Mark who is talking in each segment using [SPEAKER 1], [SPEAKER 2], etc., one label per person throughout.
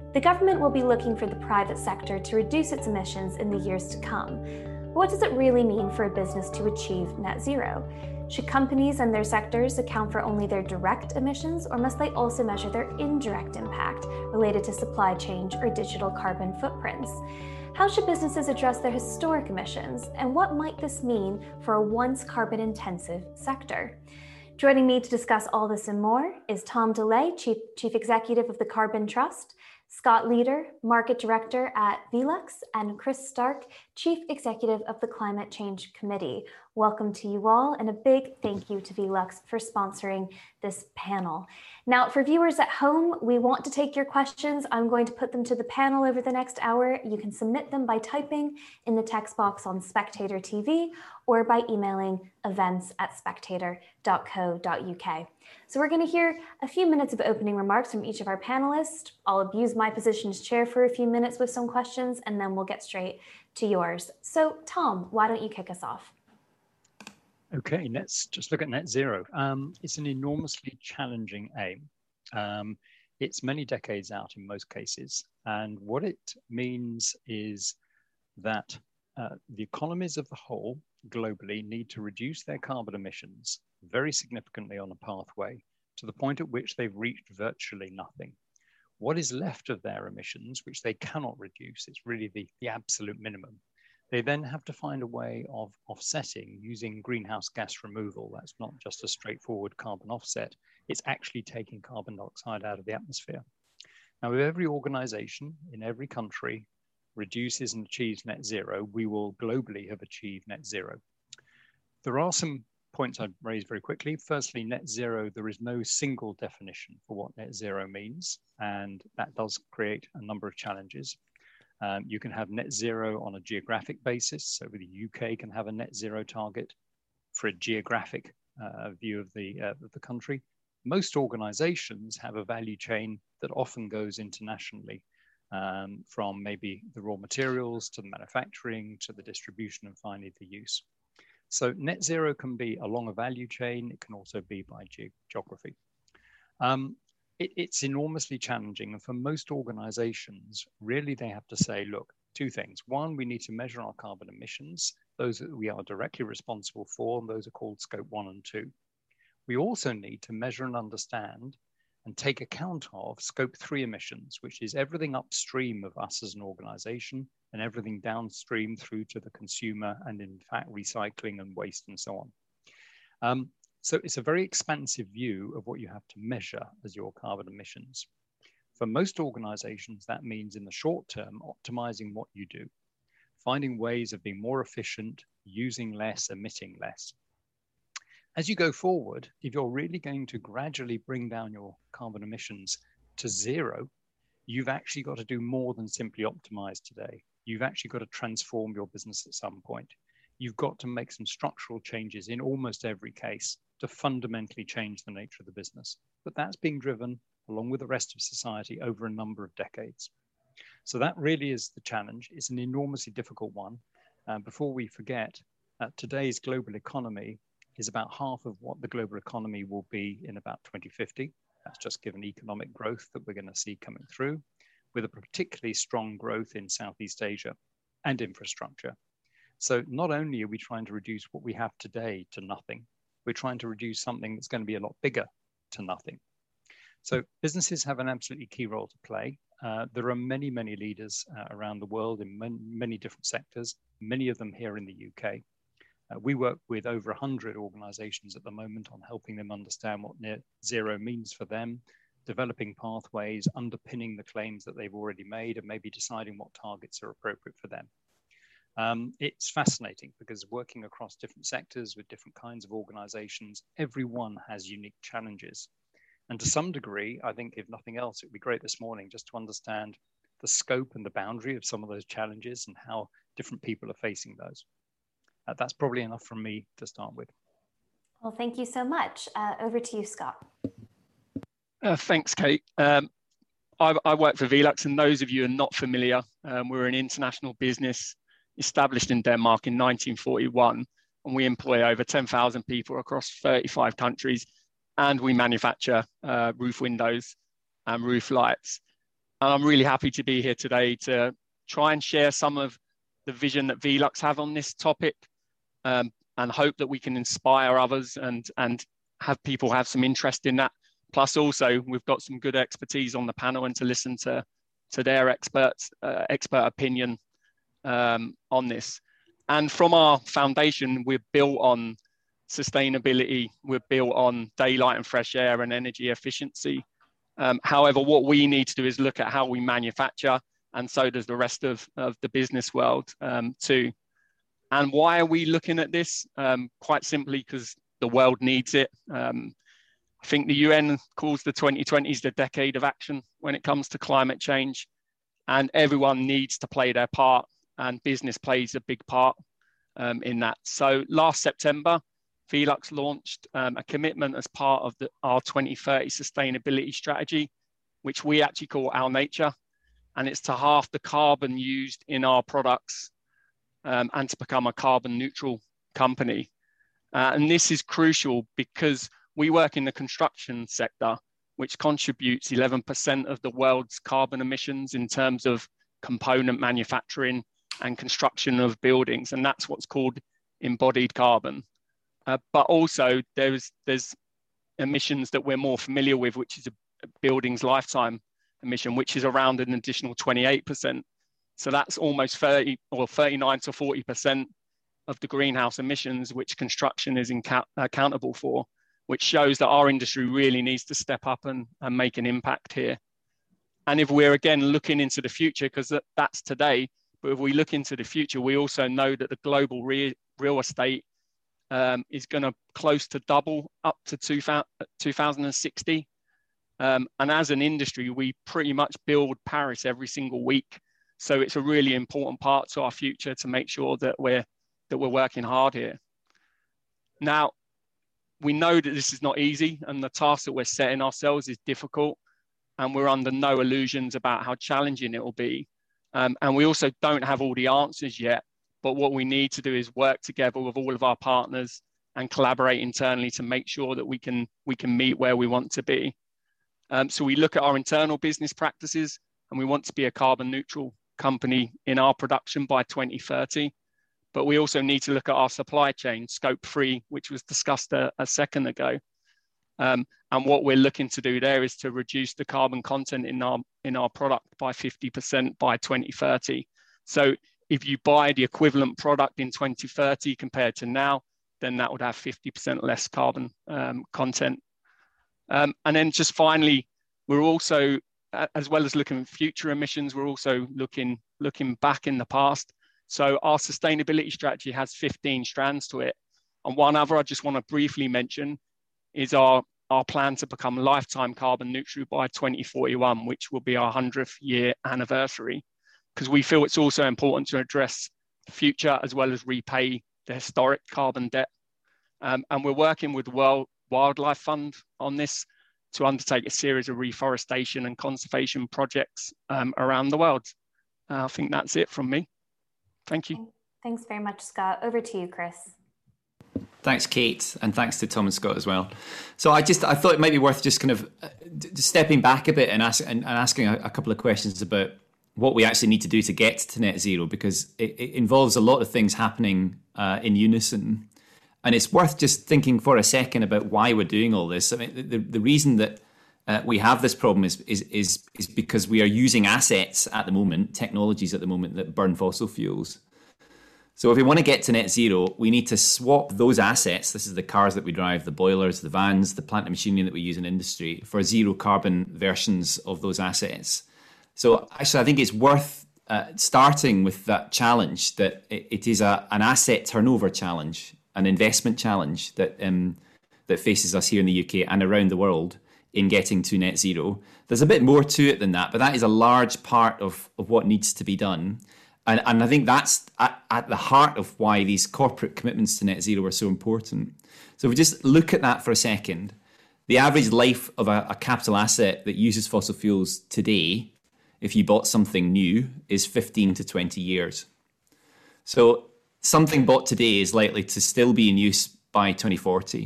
[SPEAKER 1] The government will be looking for the private sector to reduce its emissions in the years to come. But what does it really mean for a business to achieve net zero? Should companies and their sectors account for only their direct emissions, or must they also measure their indirect impact related to supply chain or digital carbon footprints? How should businesses address their historic emissions, and what might this mean for a once carbon-intensive sector? Joining me to discuss all this and more is Tom DeLay, Chief Executive of the Carbon Trust, Scott Leader, Market Director at Velux, and Chris Stark, Chief Executive of the Climate Change Committee. Welcome to you all, and a big thank you to Velux for sponsoring this panel. Now, for viewers at home, we want to take your questions. I'm going to put them to the panel over the next hour. You can submit them by typing in the text box on Spectator TV or by emailing events@spectator.co.uk. So we're going to hear a few minutes of opening remarks from each of our panelists. I'll abuse my position as chair for a few minutes with some questions, and then we'll get straight to yours. So Tom, why don't you kick us off?
[SPEAKER 2] Okay, let's just look at net zero. It's an enormously challenging aim. It's many decades out in most cases. And what it means is that the economies of the whole globally need to reduce their carbon emissions very significantly on a pathway to the point at which they've reached virtually nothing. What is left of their emissions, which they cannot reduce, it's really the absolute minimum. They then have to find a way of offsetting using greenhouse gas removal. That's not just a straightforward carbon offset. It's actually taking carbon dioxide out of the atmosphere. Now, if every organization in every country reduces and achieves net zero, we will globally have achieved net zero. There are some points I'd raise very quickly. Firstly, net zero, there is no single definition for what net zero means, and that does create a number of challenges. You can have net zero on a geographic basis. So the UK can have a net zero target for a geographic view of the country. Most organizations have a value chain that often goes internationally, from maybe the raw materials to the manufacturing to the distribution and finally the use. So net zero can be along a value chain. It can also be by geography. It's enormously challenging. And for most organizations, really they have to say, look, two things. One, we need to measure our carbon emissions, those that we are directly responsible for, and those are called scope 1 and 2. We also need to measure and understand and take account of scope 3 emissions, which is everything upstream of us as an organization and everything downstream through to the consumer and in fact recycling and waste and so on. So it's a very expansive view of what you have to measure as your carbon emissions. For most organizations, that means in the short term, optimizing what you do, finding ways of being more efficient, using less, emitting less. As you go forward, if you're really going to gradually bring down your carbon emissions to zero, you've actually got to do more than simply optimize today. You've actually got to transform your business at some point. You've got to make some structural changes in almost every case to fundamentally change the nature of the business. But that's being driven along with the rest of society over a number of decades. So that really is the challenge. It's an enormously difficult one. Before we forget, today's global economy is about half of what the global economy will be in about 2050. That's just given economic growth that we're going to see coming through, with a particularly strong growth in Southeast Asia and infrastructure. So not only are we trying to reduce what we have today to nothing, we're trying to reduce something that's going to be a lot bigger to nothing. So businesses have an absolutely key role to play. There are many, many leaders around the world in many different sectors, many of them here in the UK. We work with over 100 organizations at the moment on helping them understand what net zero means for them, developing pathways, underpinning the claims that they've already made, and maybe deciding what targets are appropriate for them. It's fascinating because working across different sectors with different kinds of organizations, everyone has unique challenges. And to some degree, I think if nothing else, it'd be great this morning just to understand the scope and the boundary of some of those challenges and how different people are facing those. That's probably enough from me to start with.
[SPEAKER 1] Well, thank you so much. Over to you, Scott.
[SPEAKER 3] Thanks, Kate. I work for Velux, and those of you who are not familiar, we're an international business established in Denmark in 1941, and we employ over 10,000 people across 35 countries, and we manufacture roof windows and roof lights. And I'm really happy to be here today to try and share some of the vision that Velux have on this topic, and hope that we can inspire others and have people have some interest in that. Plus also, we've got some good expertise on the panel, and to listen to their expert opinion on this. And from our foundation, we're built on sustainability, we're built on daylight and fresh air and energy efficiency. However, what we need to do is look at how we manufacture, and so does the rest of the business world too. And why are we looking at this? Quite simply because the world needs it. I think the UN calls the 2020s the decade of action when it comes to climate change, and everyone needs to play their part, and business plays a big part in that. So last September, Velux launched a commitment as part of our 2030 sustainability strategy, which we actually call Our Nature, and it's to halve the carbon used in our products and to become a carbon neutral company. And this is crucial because we work in the construction sector, which contributes 11% of the world's carbon emissions in terms of component manufacturing and construction of buildings. And that's what's called embodied carbon. But also there's emissions that we're more familiar with, which is a building's lifetime emission, which is around an additional 28%. So that's almost 30 or 39 to 40% of the greenhouse emissions, which construction is accountable for, which shows that our industry really needs to step up and make an impact here. And if we're again looking into the future, because that's today, but if we look into the future, we also know that the global real estate is going to close to double up to 2060. And as an industry, we pretty much build Paris every single week. So it's a really important part to our future to make sure that we're working hard here. Now, we know that this is not easy, and the task that we're setting ourselves is difficult, and we're under no illusions about how challenging it will be. And we also don't have all the answers yet, but what we need to do is work together with all of our partners and collaborate internally to make sure that we can meet where we want to be. So we look at our internal business practices, and we want to be a carbon neutral company in our production by 2030. But we also need to look at our supply chain, Scope 3, which was discussed a second ago. And what we're looking to do there is to reduce the carbon content in our product by 50% by 2030. So if you buy the equivalent product in 2030 compared to now, then that would have 50% less carbon content. And then just finally, we're also, as well as looking at future emissions, we're also looking back in the past. So our sustainability strategy has 15 strands to it. And one other I just want to briefly mention is our plan to become lifetime carbon neutral by 2041, which will be our 100th year anniversary, because we feel it's also important to address the future as well as repay the historic carbon debt. And we're working with the World Wildlife Fund on this to undertake a series of reforestation and conservation projects around the world. I think that's it from me. Thank you.
[SPEAKER 1] Thanks very much, Scott. Over to you, Chris.
[SPEAKER 4] Thanks, Kate, and thanks to Tom and Scott as well. So I thought it might be worth just kind of stepping back a bit and asking a couple of questions about what we actually need to do to get to net zero, because it involves a lot of things happening in unison. And it's worth just thinking for a second about why we're doing all this. I mean, the reason that we have this problem is because we are using assets at the moment, technologies at the moment that burn fossil fuels. So if we want to get to net zero, we need to swap those assets. This is the cars that we drive, the boilers, the vans, the plant and machinery that we use in industry, for zero carbon versions of those assets. So actually, I think it's worth starting with that challenge, that it is an asset turnover challenge, an investment challenge that faces us here in the UK and around the world in getting to net zero. There's a bit more to it than that, but that is a large part of what needs to be done. And I think that's at the heart of why these corporate commitments to net zero are so important. So if we just look at that for a second, the average life of a capital asset that uses fossil fuels today, if you bought something new, is 15 to 20 years. So something bought today is likely to still be in use by 2040.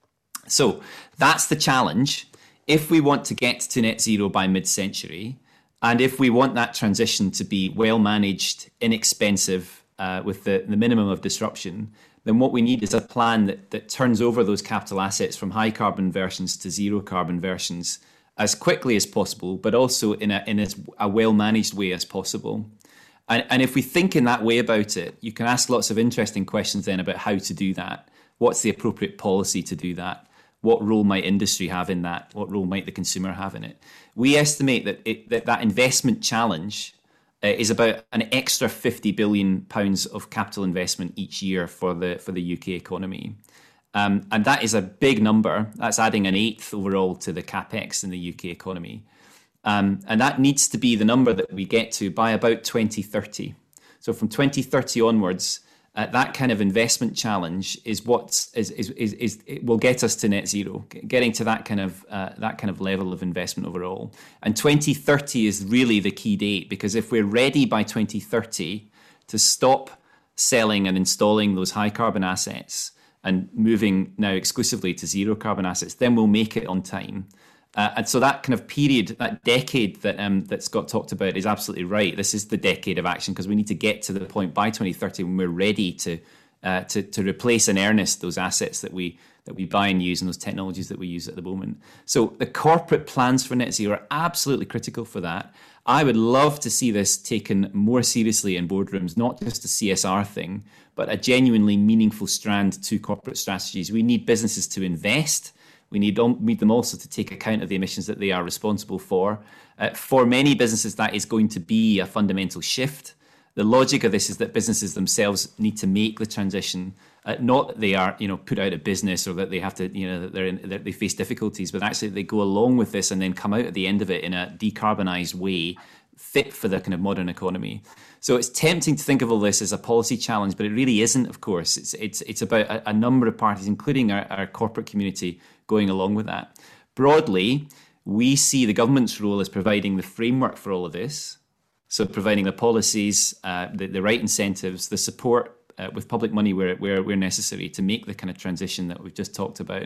[SPEAKER 4] So that's the challenge. If we want to get to net zero by mid-century, And if we want that transition to be well managed, inexpensive, with the minimum of disruption, then what we need is a plan that turns over those capital assets from high carbon versions to zero carbon versions as quickly as possible, but also in as a well managed way as possible. And if we think in that way about it, you can ask lots of interesting questions then about how to do that. What's the appropriate policy to do that? What role might industry have in that? What role might the consumer have in it? We estimate that that investment challenge is about an extra £50 billion of capital investment each year for the UK economy. And that is a big number. That's adding an eighth overall to the capex in the UK economy. And that needs to be the number that we get to by about 2030. So from 2030 onwards, that kind of investment challenge is what it will get us to net zero, getting to that kind of level of investment overall. And 2030 is really the key date, because if we're ready by 2030 to stop selling and installing those high carbon assets and moving now exclusively to zero carbon assets, then we'll make it on time. And so that kind of period, that decade that Scott talked about is absolutely right. This is the decade of action, because we need to get to the point by 2030 when we're ready to replace in earnest those assets that we buy and use and those technologies that we use at the moment. So the corporate plans for net zero are absolutely critical for that. I would love to see this taken more seriously in boardrooms, not just a CSR thing, but a genuinely meaningful strand to corporate strategies. We need businesses to invest. We need them also to take account of the emissions that they are responsible for. For many businesses, that is going to be a fundamental shift. The logic of this is that businesses themselves need to make the transition, not that they are, put out of business or that they have to, that they face difficulties, but actually they go along with this and then come out at the end of it in a decarbonised way, fit for the kind of modern economy. So it's tempting to think of all this as a policy challenge, but it really isn't, of course. It's about a number of parties, including our corporate community, going along with that. Broadly, we see the government's role as providing the framework for all of this. So providing the policies, the right incentives, the support with public money where necessary to make the kind of transition that we've just talked about.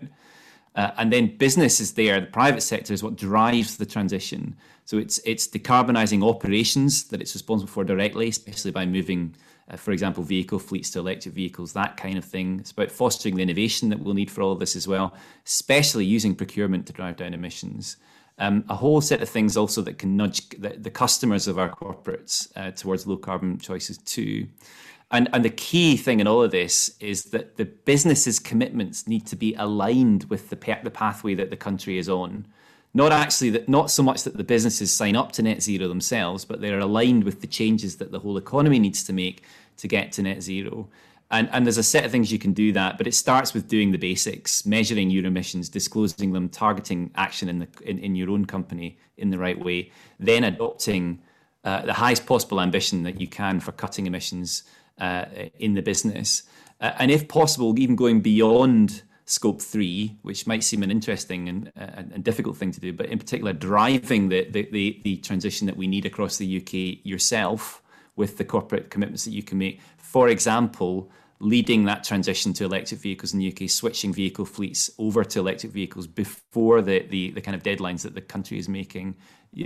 [SPEAKER 4] And then business is there, the private sector is what drives the transition. So it's decarbonising operations that it's responsible for directly, especially by moving, for example, vehicle fleets to electric vehicles, that kind of thing. It's about fostering the innovation that we'll need for all of this as well, especially using procurement to drive down emissions. A whole set of things also that can nudge the customers of our corporates towards low carbon choices too. And the key thing in all of this is that the business's commitments need to be aligned with the pathway that the country is on. Not so much that the businesses sign up to net zero themselves, but they're aligned with the changes that the whole economy needs to make to get to net zero. And there's a set of things you can do that, but it starts with doing the basics, measuring your emissions, disclosing them, targeting action in your own company in the right way, then adopting the highest possible ambition that you can for cutting emissions in the business. And if possible, even going beyond Scope 3, which might seem an interesting and difficult thing to do, but in particular driving the transition that we need across the UK yourself with the corporate commitments that you can make. For example, leading that transition to electric vehicles in the UK, switching vehicle fleets over to electric vehicles before the kind of deadlines that the country is making,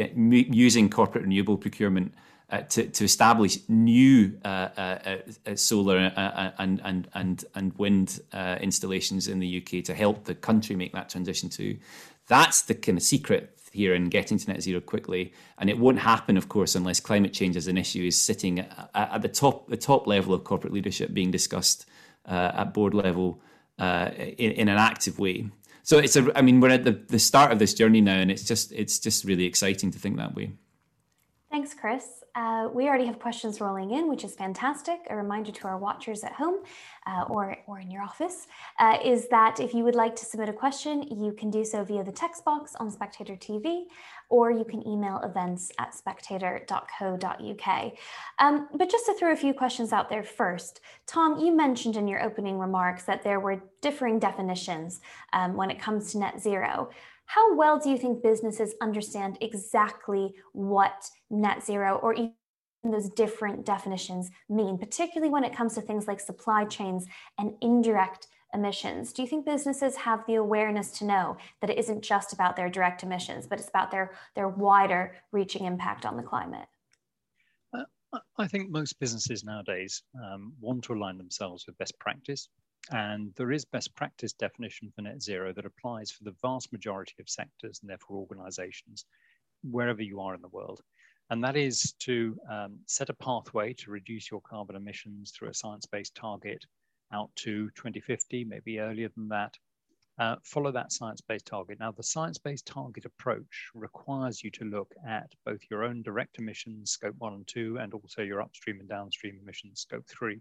[SPEAKER 4] using corporate renewable procurement to establish new solar and wind installations in the UK to help the country make that transition too. That's the kind of secret here in getting to net zero quickly, and it won't happen, of course, unless climate change as an issue is sitting at the top level of corporate leadership, being discussed at board level in an active way. So we're at the start of this journey now, and it's just really exciting to think that way.
[SPEAKER 1] Thanks, Chris. We already have questions rolling in, which is fantastic. A reminder to our watchers at home or in your office is that if you would like to submit a question, you can do so via the text box on Spectator TV, or you can email events@spectator.co.uk. But just to throw a few questions out there first, Tom, you mentioned in your opening remarks that there were differing definitions when it comes to net zero. How well do you think businesses understand exactly what net zero or even those different definitions mean, particularly when it comes to things like supply chains and indirect emissions. Do you think businesses have the awareness to know that it isn't just about their direct emissions, but it's about their wider reaching impact on the climate?
[SPEAKER 2] I think most businesses nowadays want to align themselves with best practice. And there is best practice definition for net zero that applies for the vast majority of sectors and therefore organizations, wherever you are in the world. And that is to set a pathway to reduce your carbon emissions through a science-based target out to 2050, maybe earlier than that. Follow that science-based target. Now, the science-based target approach requires you to look at both your own direct emissions, scope 1 and 2, and also your upstream and downstream emissions, scope 3.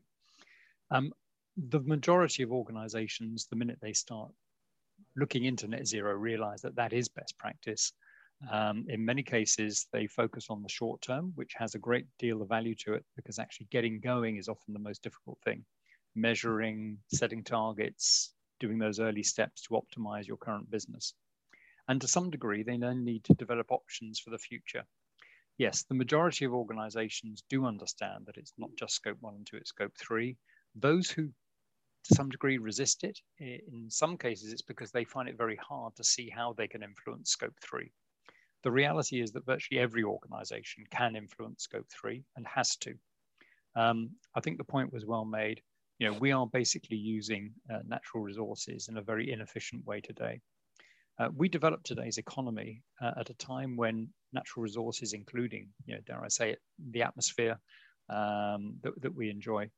[SPEAKER 2] The majority of organizations, the minute they start looking into net zero, realize that that is best practice. In many cases, they focus on the short term, which has a great deal of value to it, because actually getting going is often the most difficult thing. Measuring, setting targets, doing those early steps to optimize your current business. And to some degree, they then need to develop options for the future. Yes, the majority of organizations do understand that it's not just scope 1 and 2, it's scope 3. Those who to some degree resist it, in some cases it's because they find it very hard to see how they can influence scope 3. The reality is that virtually every organization can influence scope 3 and has to. I think the point was well made. You know, we are basically using natural resources in a very inefficient way today. We developed today's economy at a time when natural resources, including, you know, dare I say it, the atmosphere that we enjoy,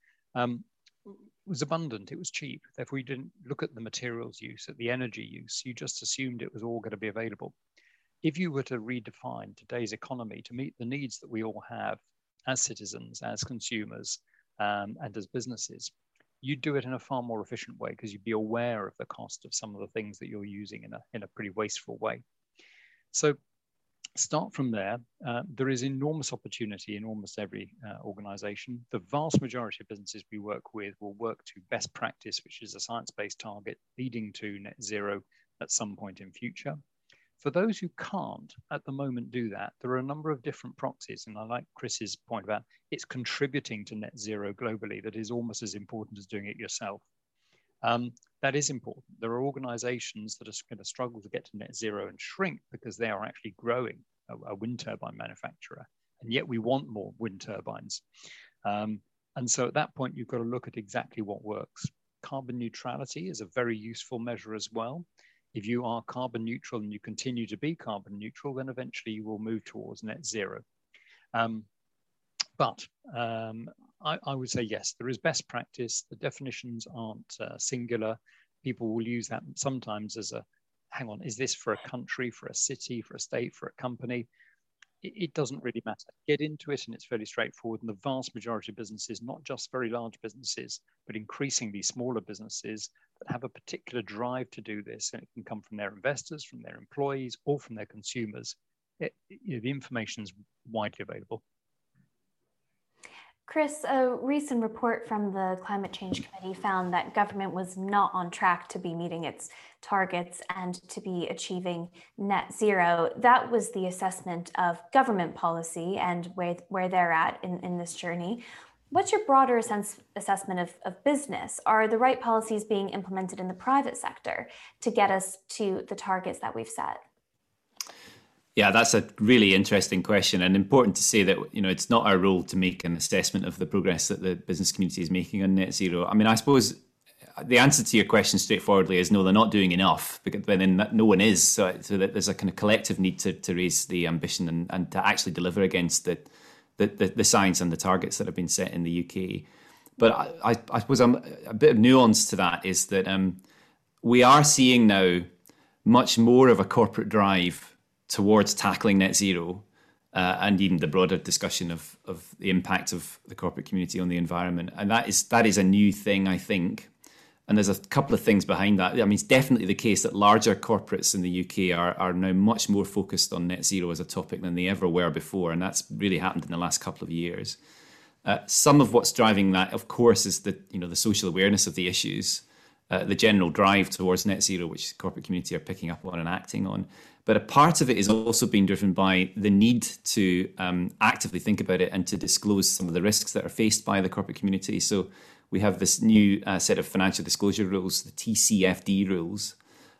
[SPEAKER 2] was abundant, it was cheap. Therefore, you didn't look at the materials use, at the energy use. You just assumed it was all going to be available. If you were to redefine today's economy to meet the needs that we all have as citizens, as consumers, and as businesses, you'd do it in a far more efficient way because you'd be aware of the cost of some of the things that you're using in a pretty wasteful way. So start from there. There is enormous opportunity in almost every organization. The vast majority of businesses we work with will work to best practice, which is a science-based target leading to net zero at some point in future. For those who can't at the moment do that, there are a number of different proxies. And I like Chris's point about it's contributing to net zero globally that is almost as important as doing it yourself. That is important. There are organizations that are going to struggle to get to net zero and shrink because they are actually growing a wind turbine manufacturer. And yet we want more wind turbines. And so at that point, you've got to look at exactly what works. Carbon neutrality is a very useful measure as well. If you are carbon neutral and you continue to be carbon neutral, then eventually you will move towards net zero. But I would say, yes, there is best practice. The definitions aren't singular. People will use that sometimes as a, hang on, is this for a country, for a city, for a state, for a company? It doesn't really matter. Get into it and it's fairly straightforward. And the vast majority of businesses, not just very large businesses, but increasingly smaller businesses that have a particular drive to do this, and it can come from their investors, from their employees, or from their consumers. The information is widely available.
[SPEAKER 1] Chris, a recent report from the Climate Change Committee found that government was not on track to be meeting its targets and to be achieving net zero. That was the assessment of government policy and where they're at in this journey. What's your broader assessment of business? Are the right policies being implemented in the private sector to get us to the targets that we've set?
[SPEAKER 4] Yeah, that's a really interesting question, and important to say that, you know, it's not our role to make an assessment of the progress that the business community is making on net zero. I mean, I suppose the answer to your question straightforwardly is no, they're not doing enough, because then no one is. So that there's a kind of collective need to raise the ambition and to actually deliver against the science and the targets that have been set in the UK. But I suppose a bit of nuance to that is that we are seeing now much more of a corporate drive towards tackling net zero and even the broader discussion of the impact of the corporate community on the environment. And that is a new thing, I think. And there's a couple of things behind that. I mean, it's definitely the case that larger corporates in the UK are now much more focused on net zero as a topic than they ever were before. And that's really happened in the last couple of years. Some of what's driving that, of course, is the social awareness of the issues, the general drive towards net zero, which the corporate community are picking up on and acting on. But a part of it is also being driven by the need to actively think about it and to disclose some of the risks that are faced by the corporate community. So we have this new set of financial disclosure rules, the TCFD rules,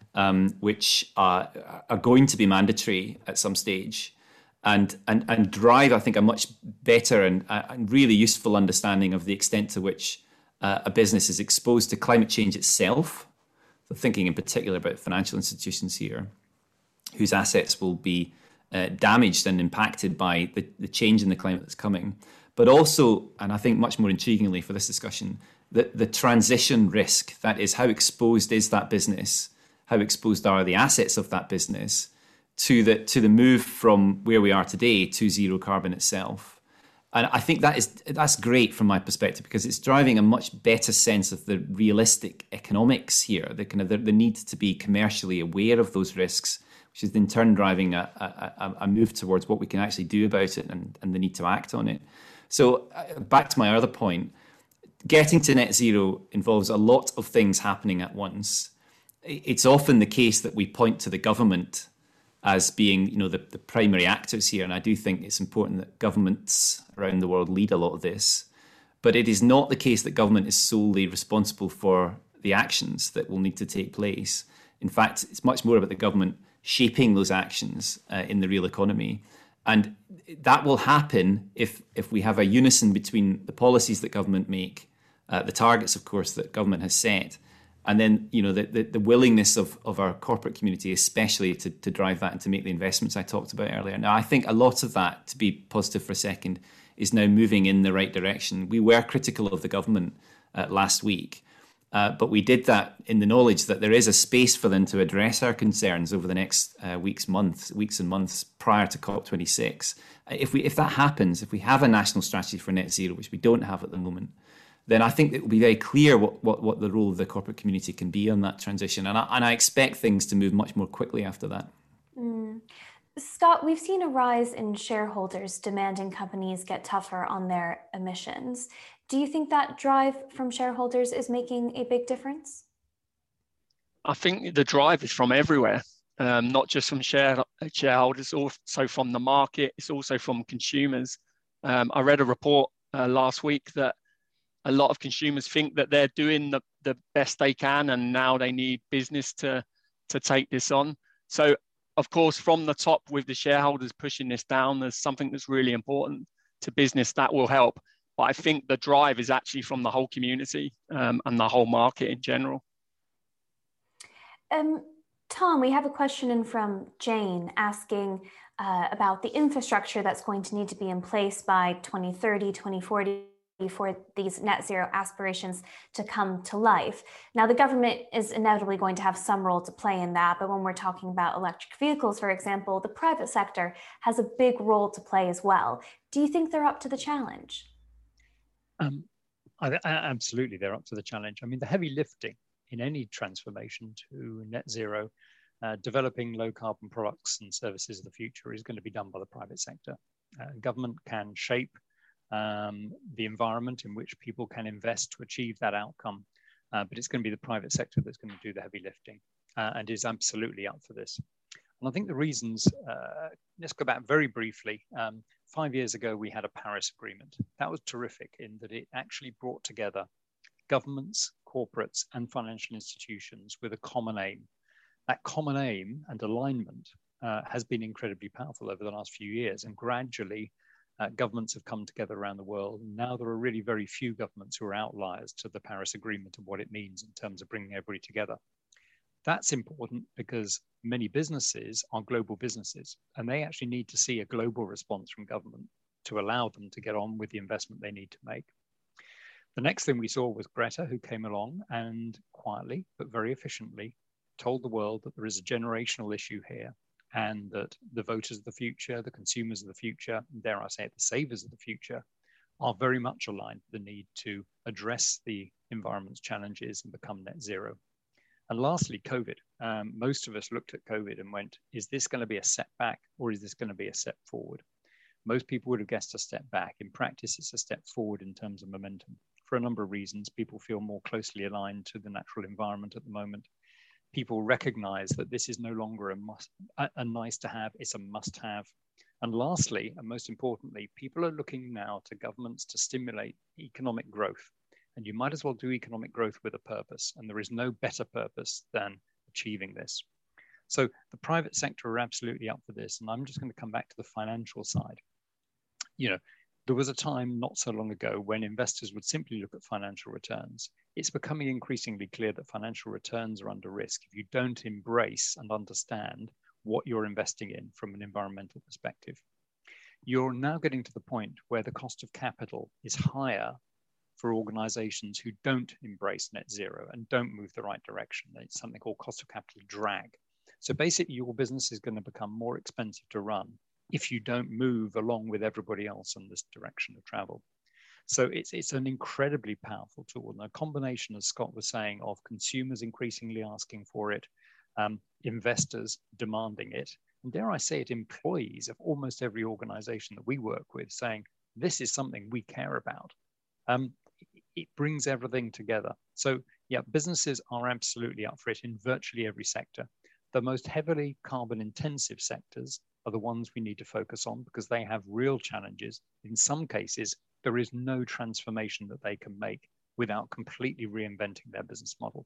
[SPEAKER 4] which are going to be mandatory at some stage, and drive, I think, a much better and really useful understanding of the extent to which a business is exposed to climate change itself. So thinking in particular about financial institutions here, whose assets will be damaged and impacted by the change in the climate that's coming. But also, and I think much more intriguingly for this discussion, the transition risk. That is, how exposed is that business? How exposed are the assets of that business to the move from where we are today to zero carbon itself? And I think that's great from my perspective, because it's driving a much better sense of the realistic economics here, the need to be commercially aware of those risks, which is in turn driving a move towards what we can actually do about it and the need to act on it. So back to my other point, getting to net zero involves a lot of things happening at once. It's often the case that we point to the government as being, the primary actors here. And I do think it's important that governments around the world lead a lot of this. But it is not the case that government is solely responsible for the actions that will need to take place. In fact, it's much more about the government shaping those actions in the real economy. And that will happen if we have a unison between the policies that government make, the targets, of course, that government has set, and then the willingness of our corporate community, especially to drive that and to make the investments I talked about earlier. Now, I think a lot of that, to be positive for a second, is now moving in the right direction. We were critical of the government last week, but we did that in the knowledge that there is a space for them to address our concerns over the next weeks and months prior to COP26. If that happens, if we have a national strategy for net zero, which we don't have at the moment, then I think it will be very clear what the role of the corporate community can be on that transition. And I expect things to move much more quickly after that.
[SPEAKER 1] Scott, we've seen a rise in shareholders demanding companies get tougher on their emissions. Do you think that drive from shareholders is making a big difference?
[SPEAKER 3] I think the drive is from everywhere, not just from shareholders, also from the market. It's also from consumers. I read a report last week that a lot of consumers think that they're doing the best they can, and now they need business to take this on. So, of course, from the top, with the shareholders pushing this down, there's something that's really important to business that will help. But I think the drive is actually from the whole community and the whole market in general.
[SPEAKER 1] Tom, we have a question in from Jane asking about the infrastructure that's going to need to be in place by 2030, 2040 for these net zero aspirations to come to life. Now, the government is inevitably going to have some role to play in that, but when we're talking about electric vehicles, for example, the private sector has a big role to play as well. Do you think they're up to the challenge?
[SPEAKER 2] Absolutely, they're up to the challenge. I mean, the heavy lifting in any transformation to net zero, developing low carbon products and services of the future is going to be done by the private sector. Government can shape the environment in which people can invest to achieve that outcome, but it's going to be the private sector that's going to do the heavy lifting and is absolutely up for this. And I think the reasons, let's go back very briefly. 5 years ago, we had a Paris Agreement. That was terrific in that it actually brought together governments, corporates, and financial institutions with a common aim. That common aim and alignment has been incredibly powerful over the last few years, and gradually governments have come together around the world. And now there are really very few governments who are outliers to the Paris Agreement and what it means in terms of bringing everybody together. That's important because many businesses are global businesses, and they actually need to see a global response from government to allow them to get on with the investment they need to make. The next thing we saw was Greta, who came along and quietly but very efficiently told the world that there is a generational issue here, and that the voters of the future, the consumers of the future, dare I say it, the savers of the future, are very much aligned with the need to address the environment's challenges and become net zero. And lastly, COVID. Most of us looked at COVID and went, is this going to be a setback or is this going to be a step forward? Most people would have guessed a step back. In practice, it's a step forward in terms of momentum. For a number of reasons, people feel more closely aligned to the natural environment at the moment. People recognize that this is no longer a nice to have, it's a must have. And lastly, and most importantly, people are looking now to governments to stimulate economic growth. And you might as well do economic growth with a purpose. And there is no better purpose than achieving this. So the private sector are absolutely up for this. And I'm just going to come back to the financial side. There was a time not so long ago when investors would simply look at financial returns. It's becoming increasingly clear that financial returns are under risk if you don't embrace and understand what you're investing in from an environmental perspective. You're now getting to the point where the cost of capital is higher for organizations who don't embrace net zero and don't move the right direction. It's something called cost of capital drag. So basically, your business is going to become more expensive to run if you don't move along with everybody else in this direction of travel. So it's an incredibly powerful tool. And a combination, as Scott was saying, of consumers increasingly asking for it, investors demanding it, and dare I say it, employees of almost every organization that we work with saying, this is something we care about. It brings everything together. So yeah, businesses are absolutely up for it in virtually every sector. The most heavily carbon intensive sectors are the ones we need to focus on because they have real challenges. In some cases, there is no transformation that they can make without completely reinventing their business model.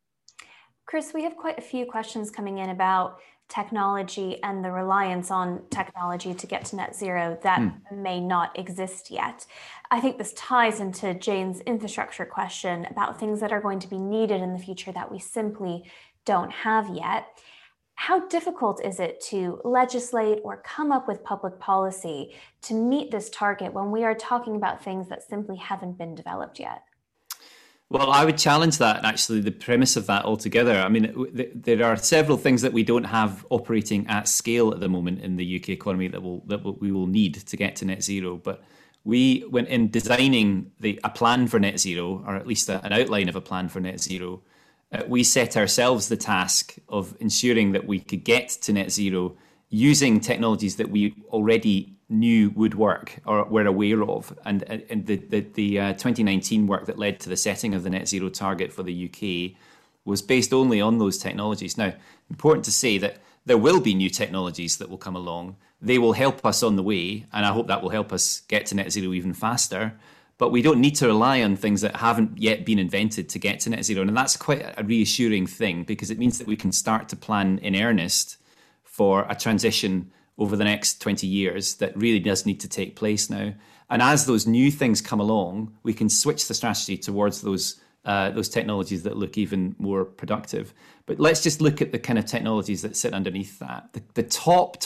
[SPEAKER 1] Chris, we have quite a few questions coming in about technology and the reliance on technology to get to net zero that may not exist yet. I think this ties into Jane's infrastructure question about things that are going to be needed in the future that we simply don't have yet. How difficult is it to legislate or come up with public policy to meet this target when we are talking about things that simply haven't been developed yet?
[SPEAKER 4] Well, I would challenge that, actually, the premise of that altogether. I mean, there are several things that we don't have operating at scale at the moment in the UK economy that we will need to get to net zero. But we, when in designing a plan for net zero, or at least an outline of a plan for net zero, we set ourselves the task of ensuring that we could get to net zero using technologies that we already knew would work or were aware of. And the 2019 work that led to the setting of the net zero target for the UK was based only on those technologies. Now, important to say that there will be new technologies that will come along. They will help us on the way, and I hope that will help us get to net zero even faster. But we don't need to rely on things that haven't yet been invented to get to net zero. And that's quite a reassuring thing because it means that we can start to plan in earnest for a transition over the next 20 years that really does need to take place now. And as those new things come along, we can switch the strategy towards those technologies that look even more productive. But let's just look at the kind of technologies that sit underneath that. The top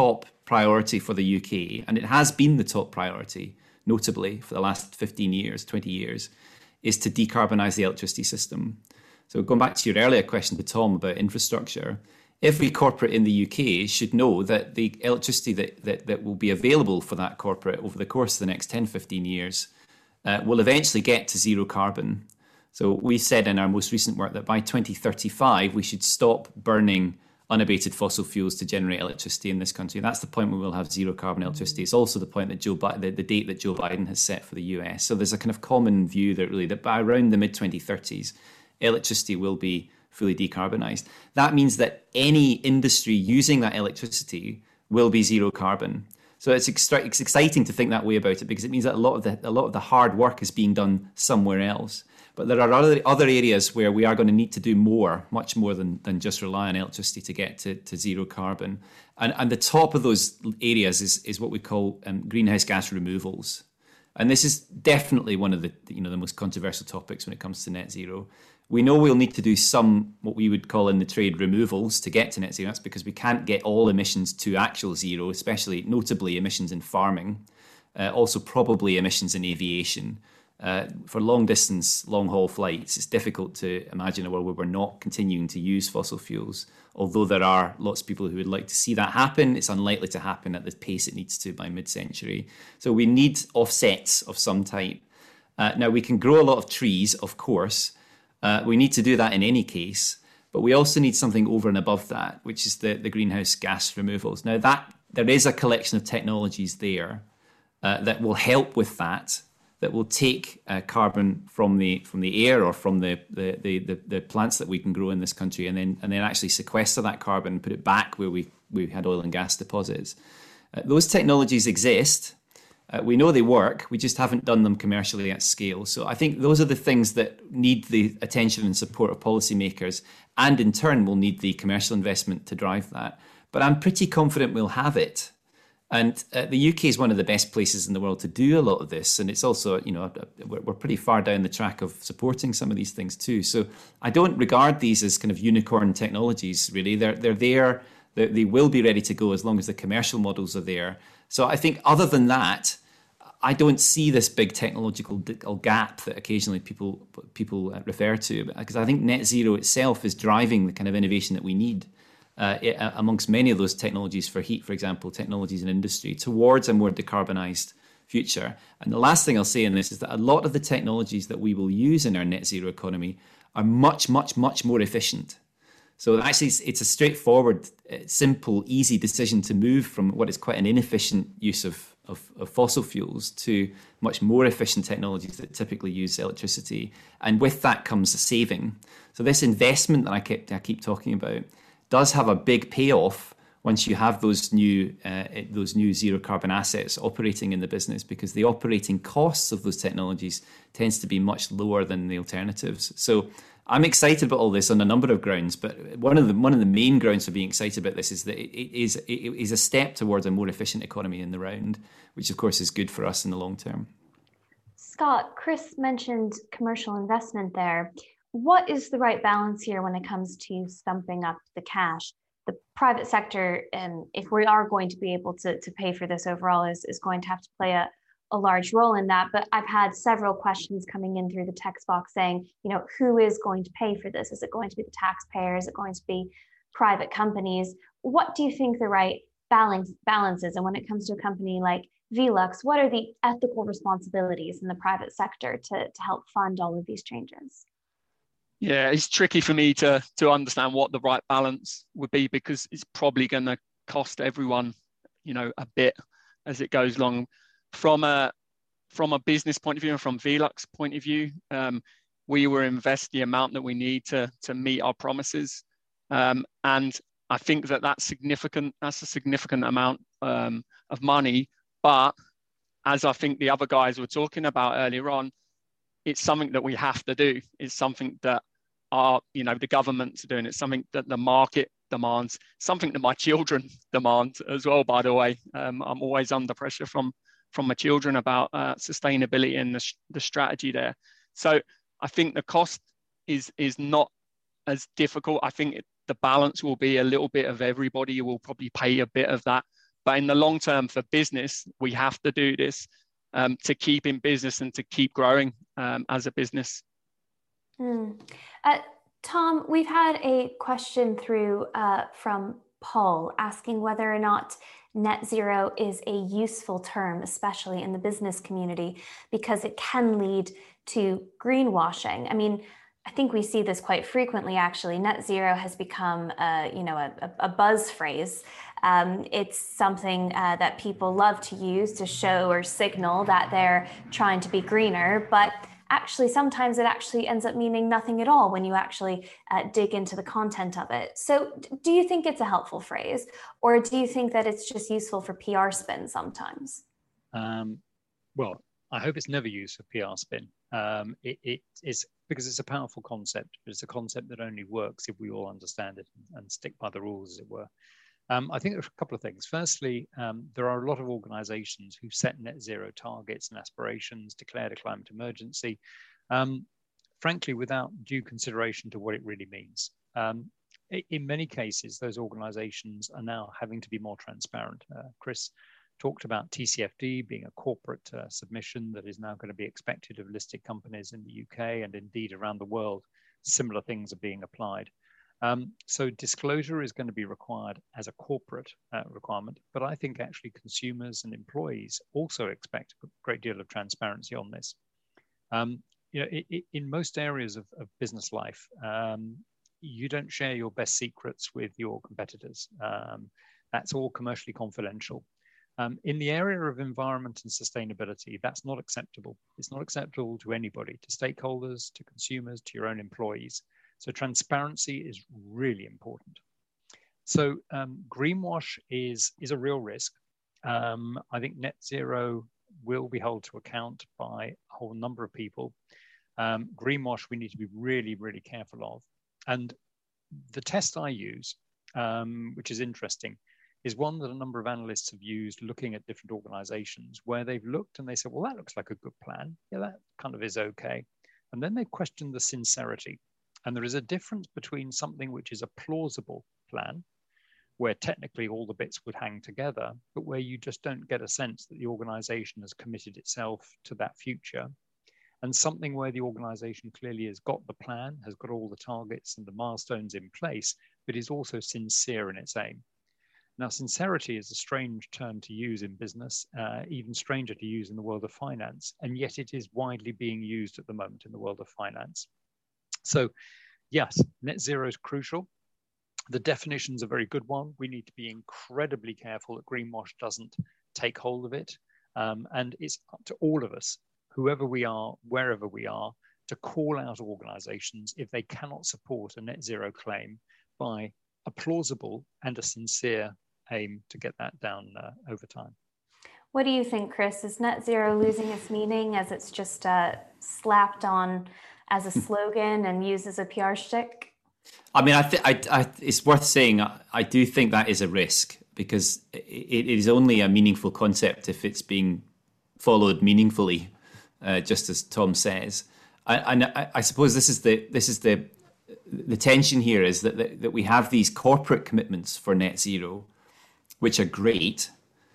[SPEAKER 4] priority for the UK, and it has been the top priority, notably for the last 15 years, 20 years, is to decarbonise the electricity system. So going back to your earlier question to Tom about infrastructure, every corporate in the UK should know that the electricity that will be available for that corporate over the course of the next 10, 15 years will eventually get to zero carbon. So we said in our most recent work that by 2035, we should stop burning unabated fossil fuels to generate electricity in this country. That's the point where we'll have zero carbon electricity. It's also the point that the date that Joe Biden has set for the US. So there's a kind of common view that really that by around the mid-2030s, electricity will be fully decarbonised. That means that any industry using that electricity will be zero carbon. So it's exciting to think that way about it because it means that a lot of the hard work is being done somewhere else. But there are other areas where we are going to need to do more, much more than just rely on electricity to get to zero carbon. And the top of those areas is what we call greenhouse gas removals. And this is definitely one of the most controversial topics when it comes to net zero. We know we'll need to do some, what we would call in the trade, removals to get to net zero. That's because we can't get all emissions to actual zero, especially notably emissions in farming, also probably emissions in aviation. For long distance, long haul flights, it's difficult to imagine a world where we're not continuing to use fossil fuels. Although there are lots of people who would like to see that happen, it's unlikely to happen at the pace it needs to by mid-century. So we need offsets of some type. Now, we can grow a lot of trees, of course. We need to do that in any case. But we also need something over and above that, which is the greenhouse gas removals. Now, there is a collection of technologies there that will help with that will take carbon from the air or from the plants that we can grow in this country, and then actually sequester that carbon and put it back where we had oil and gas deposits. Those technologies exist. We know they work, we just haven't done them commercially at scale. So I think those are the things that need the attention and support of policymakers, and in turn will need the commercial investment to drive that. But I'm pretty confident we'll have it. And the UK is one of the best places in the world to do a lot of this. And it's also, we're pretty far down the track of supporting some of these things too. So I don't regard these as kind of unicorn technologies, really. They're there. They will be ready to go as long as the commercial models are there. So I think other than that, I don't see this big technological gap that occasionally people refer to, because I think net zero itself is driving the kind of innovation that we need amongst many of those technologies for heat, for example, technologies in industry, towards a more decarbonised future. And the last thing I'll say in this is that a lot of the technologies that we will use in our net zero economy are much, much, much more efficient. So actually, it's a straightforward, simple, easy decision to move from what is quite an inefficient use of fossil fuels to much more efficient technologies that typically use electricity. And with that comes a saving. So this investment that I keep talking about does have a big payoff once you have those new zero carbon assets operating in the business, because the operating costs of those technologies tends to be much lower than the alternatives. So I'm excited about all this on a number of grounds, but one of the main grounds for being excited about this is that it is a step towards a more efficient economy in the round, which of course is good for us in the long term.
[SPEAKER 1] Scott, Chris mentioned commercial investment there. What is the right balance here when it comes to stumping up the cash? The private sector, and if we are going to be able to pay for this overall, is going to have to play a large role in that. But I've had several questions coming in through the text box saying, who is going to pay for this? Is it going to be the taxpayer? Is it going to be private companies? What do you think the right balance is? And when it comes to a company like Velux, what are the ethical responsibilities in the private sector to help fund all of these changes?
[SPEAKER 3] Yeah, it's tricky for me to understand what the right balance would be, because it's probably going to cost everyone, a bit as it goes along. From a business point of view and from Velux point of view, we will invest the amount that we need to meet our promises, and I think that's significant. That's a significant amount of money. But as I think the other guys were talking about earlier on, it's something that we have to do. It's something that the government's doing. It's something that the market demands. Something that my children demand as well. By the way, I'm always under pressure from my children about sustainability and the strategy there. So I think the cost is not as difficult. I think the balance will be a little bit of everybody. You will probably pay a bit of that. But in the long term for business, we have to do this to keep in business and to keep growing as a business.
[SPEAKER 1] Tom, we've had a question through from Paul asking whether or not net zero is a useful term, especially in the business community, because it can lead to greenwashing. I mean, I think we see this quite frequently, actually. Net zero has become a buzz phrase. It's something that people love to use to show or signal that they're trying to be greener, but actually sometimes it actually ends up meaning nothing at all when you actually dig into the content of it. So do you think it's a helpful phrase, or do you think that it's just useful for PR spin sometimes?
[SPEAKER 2] Well, I hope it's never used for PR spin. It is because it's a powerful concept, but it's a concept that only works if we all understand it and stick by the rules, as it were. I think there's a couple of things. Firstly, there are a lot of organizations who set net zero targets and aspirations, declared a climate emergency, frankly, without due consideration to what it really means. In many cases, those organizations are now having to be more transparent. Chris talked about TCFD being a corporate submission that is now going to be expected of listed companies in the UK and indeed around the world. Similar things are being applied. So disclosure is going to be required as a corporate requirement, but I think actually consumers and employees also expect a great deal of transparency on this. In most areas of business life, you don't share your best secrets with your competitors. That's all commercially confidential. In the area of environment and sustainability, that's not acceptable. It's not acceptable to anybody, to stakeholders, to consumers, to your own employees. So transparency is really important. So greenwash is a real risk. I think net zero will be held to account by a whole number of people. Greenwash, we need to be really, really careful of. And the test I use, which is interesting, is one that a number of analysts have used looking at different organizations, where they've looked and they said, well, that looks like a good plan. Yeah, that kind of is okay. And then they question the sincerity. And there is a difference between something which is a plausible plan, where technically all the bits would hang together, but where you just don't get a sense that the organization has committed itself to that future, and something where the organization clearly has got the plan, has got all the targets and the milestones in place, but is also sincere in its aim. Now, sincerity is a strange term to use in business, even stranger to use in the world of finance, and yet it is widely being used at the moment in the world of finance. So yes, net zero is crucial. The definition is a very good one. We need to be incredibly careful that greenwash doesn't take hold of it. And it's up to all of us, whoever we are, wherever we are, to call out organizations if they cannot support a net zero claim by a plausible and a sincere aim to get that down over time.
[SPEAKER 1] What do you think, Chris? Is net zero losing its meaning as it's just slapped on as a slogan and used as a PR shtick?
[SPEAKER 4] I mean, it's worth saying, I do think that is a risk, because it is only a meaningful concept if it's being followed meaningfully, just as Tom says. I suppose this is the tension here, is that we have these corporate commitments for net zero, which are great,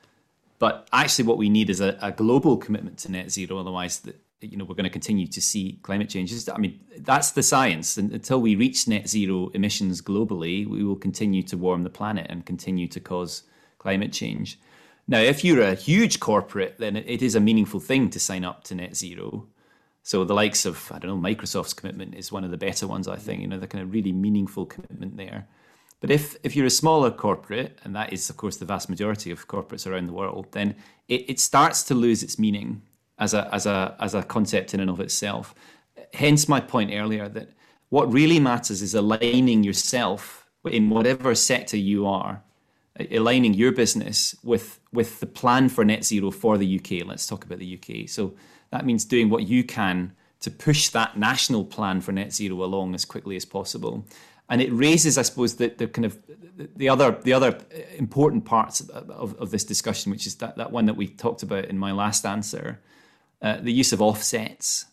[SPEAKER 4] but actually what we need is a global commitment to net zero. Otherwise, we're going to continue to see climate changes. I mean, that's the science. And until we reach net zero emissions globally, we will continue to warm the planet and continue to cause climate change. Now, if you're a huge corporate, then it is a meaningful thing to sign up to net zero. So the likes of, Microsoft's commitment is one of the better ones, I think. The kind of really meaningful commitment there. But if you're a smaller corporate, and that is, of course, the vast majority of corporates around the world, then it starts to lose its meaning as a concept in and of itself. Hence my point earlier that what really matters is aligning yourself in whatever sector you are, aligning your business with the plan for net zero for the UK. Let's talk about the UK. So that means doing what you can to push that national plan for net zero along as quickly as possible. And it raises, I suppose, the kind of the other important parts of this discussion, which is that one that we talked about in my last answer, the use of offsets.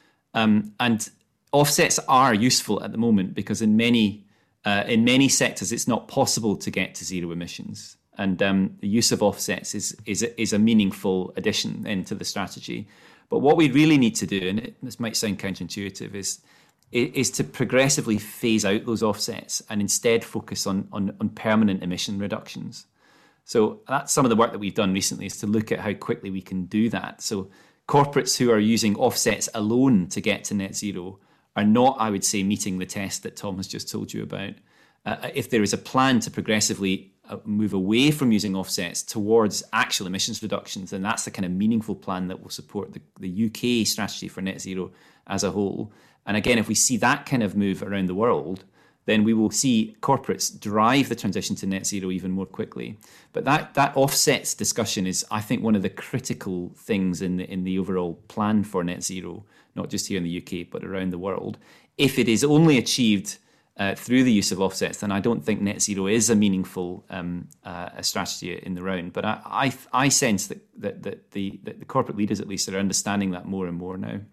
[SPEAKER 4] And offsets are useful at the moment because in many sectors it's not possible to get to zero emissions, and the use of offsets is a meaningful addition into the strategy. But what we really need to do, and this might sound counterintuitive, is to progressively phase out those offsets and instead focus on permanent emission reductions. So that's some of the work that we've done recently, is to look at how quickly we can do that. So corporates who are using offsets alone to get to net zero are not, I would say, meeting the test that Tom has just told you about. If there is a plan to progressively move away from using offsets towards actual emissions reductions, then that's the kind of meaningful plan that will support the UK strategy for net zero as a whole. And again, if we see that kind of move around the world, then we will see corporates drive the transition to net zero even more quickly. But that offsets discussion is, I think, one of the critical things in the overall plan for net zero, not just here in the UK, but around the world. If it is only achieved through the use of offsets, then I don't think net zero is a meaningful strategy in the round. But I sense that the corporate leaders, at least, are understanding that more and more now.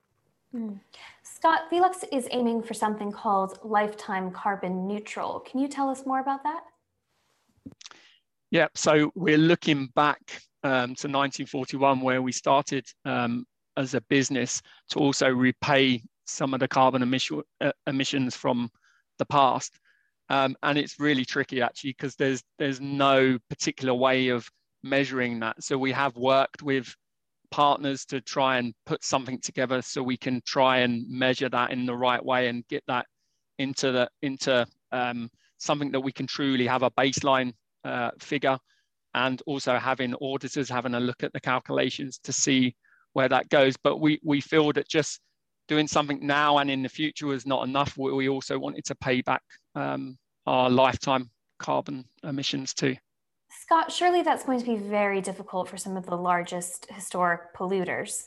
[SPEAKER 1] Scott, Velux is aiming for something called lifetime carbon neutral. Can you tell us more about that?
[SPEAKER 3] Yeah, so we're looking back to 1941, where we started as a business to also repay some of the carbon emissions from the past. And it's really tricky, actually, because there's no particular way of measuring that. So we have worked with partners to try and put something together so we can try and measure that in the right way and get that into something that we can truly have a baseline figure, and also having auditors having a look at the calculations to see where that goes. But we feel that just doing something now and in the future was not enough. We also wanted to pay back our lifetime carbon emissions too.
[SPEAKER 1] Scott, surely that's going to be very difficult for some of the largest historic polluters.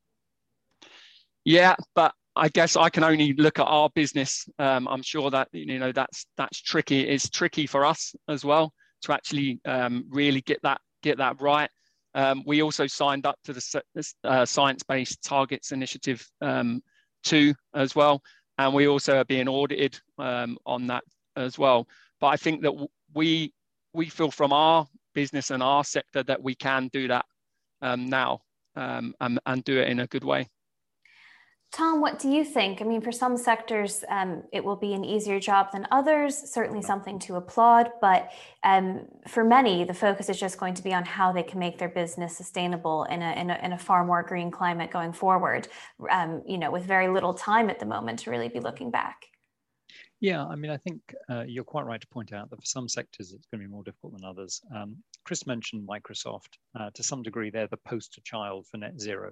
[SPEAKER 3] Yeah, but I guess I can only look at our business. I'm sure that that's tricky. It's tricky for us as well to actually really get that right. We also signed up to the Science-Based Targets Initiative 2 as well, and we also are being audited on that as well. But I think that we feel from our business and our sector that we can do that now and do it in a good way.
[SPEAKER 1] Tom, what do you think? I mean, for some sectors, it will be an easier job than others, certainly something to applaud. But for many, the focus is just going to be on how they can make their business sustainable in a far more green climate going forward, with very little time at the moment to really be looking back.
[SPEAKER 2] Yeah, I mean, I think you're quite right to point out that for some sectors, it's going to be more difficult than others. Chris mentioned Microsoft. To some degree, they're the poster child for net zero.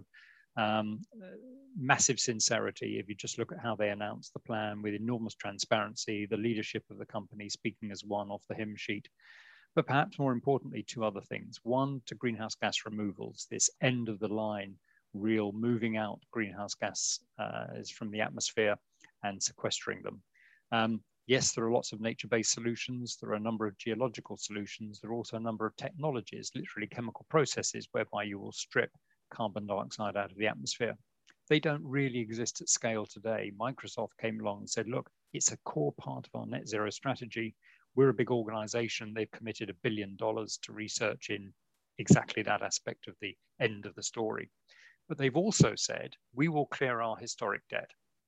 [SPEAKER 2] Massive sincerity. If you just look at how they announced the plan with enormous transparency, the leadership of the company speaking as one off the hymn sheet. But perhaps more importantly, two other things. One, to greenhouse gas removals, this end of the line, real moving out greenhouse gas is from the atmosphere and sequestering them. Yes, there are lots of nature-based solutions. There are a number of geological solutions. There are also a number of technologies, literally chemical processes, whereby you will strip carbon dioxide out of the atmosphere. They don't really exist at scale today. Microsoft came along and said, look, it's a core part of our net zero strategy. We're a big organization. They've committed $1 billion to research in exactly that aspect of the end of the story. But they've also said, we will clear our historic debt.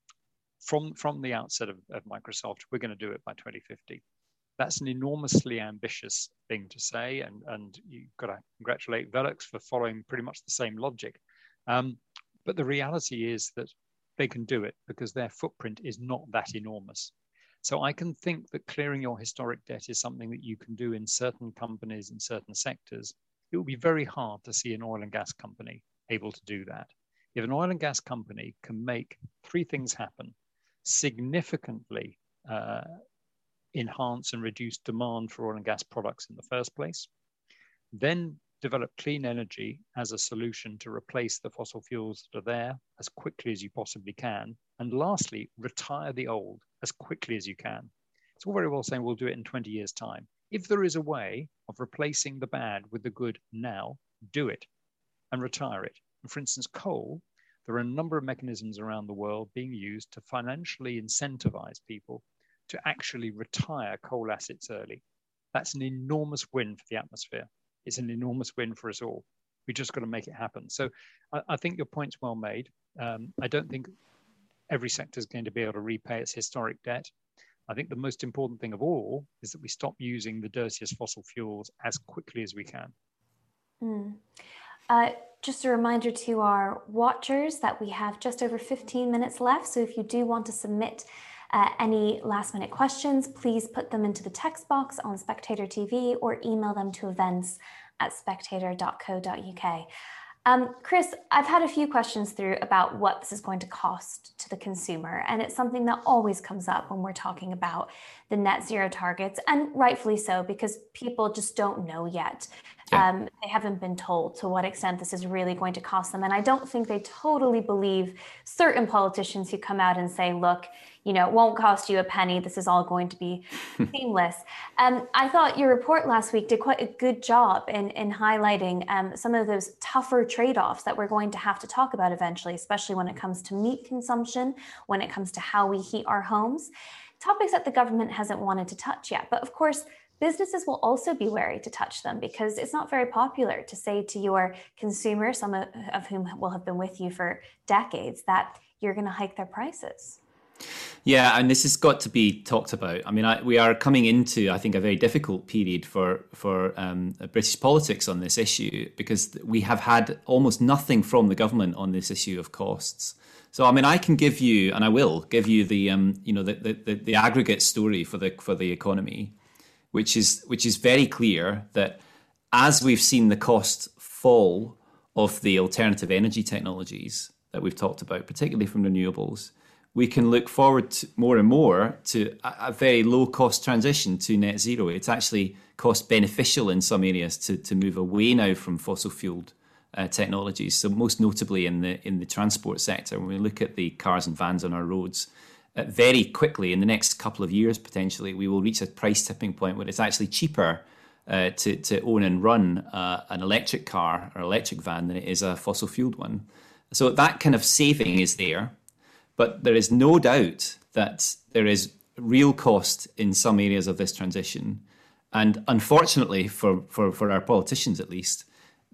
[SPEAKER 2] From the outset of Microsoft, we're going to do it by 2050. That's an enormously ambitious thing to say, and you've got to congratulate Velux for following pretty much the same logic. But the reality is that they can do it because their footprint is not that enormous. So I can think that clearing your historic debt is something that you can do in certain companies in certain sectors. It will be very hard to see an oil and gas company able to do that. If an oil and gas company can make three things happen: significantly enhance and reduce demand for oil and gas products in the first place, then develop clean energy as a solution to replace the fossil fuels that are there as quickly as you possibly can, and lastly, retire the old as quickly as you can. It's all very well saying we'll do it in 20 years' time. If there is a way of replacing the bad with the good now, do it and retire it. And for instance, coal, there are a number of mechanisms around the world being used to financially incentivize people to actually retire coal assets early. That's an enormous win for the atmosphere. It's an enormous win for us all. We just got to make it happen. So I think your point's well made. I don't think every sector is going to be able to repay its historic debt. I think the most important thing of all is that we stop using the dirtiest fossil fuels as quickly as we can.
[SPEAKER 1] Just a reminder to our watchers that we have just over 15 minutes left. So if you do want to submit any last minute questions, please put them into the text box on Spectator TV or email them to events@spectator.co.uk. Chris, I've had a few questions through about what this is going to cost to the consumer, and it's something that always comes up when we're talking about the net zero targets, and rightfully so, because people just don't know yet. Yeah. They haven't been told to what extent this is really going to cost them, and I don't think they totally believe certain politicians who come out and say, look, it won't cost you a penny. This is all going to be seamless. I thought your report last week did quite a good job in highlighting some of those tougher trade-offs that we're going to have to talk about eventually, especially when it comes to meat consumption, when it comes to how we heat our homes. Topics that the government hasn't wanted to touch yet. But of course, businesses will also be wary to touch them because it's not very popular to say to your consumers, some of whom will have been with you for decades, that you're going to hike their prices.
[SPEAKER 4] Yeah, and this has got to be talked about. I mean, we are coming into, I think, a very difficult period for British politics on this issue because we have had almost nothing from the government on this issue of costs. So, I mean, I can give you, and I will give you the the aggregate story for the economy, which is very clear that as we've seen the cost fall of the alternative energy technologies that we've talked about, particularly from renewables, we can look forward to more and more to a very low cost transition to net zero. It's actually cost beneficial in some areas to move away now from fossil fueled technologies. So most notably in the transport sector, when we look at the cars and vans on our roads, very quickly in the next couple of years, potentially, we will reach a price tipping point where it's actually cheaper to own and run an electric car or electric van than it is a fossil fueled one. So that kind of saving is there. But there is no doubt that there is real cost in some areas of this transition. And unfortunately, for our politicians at least,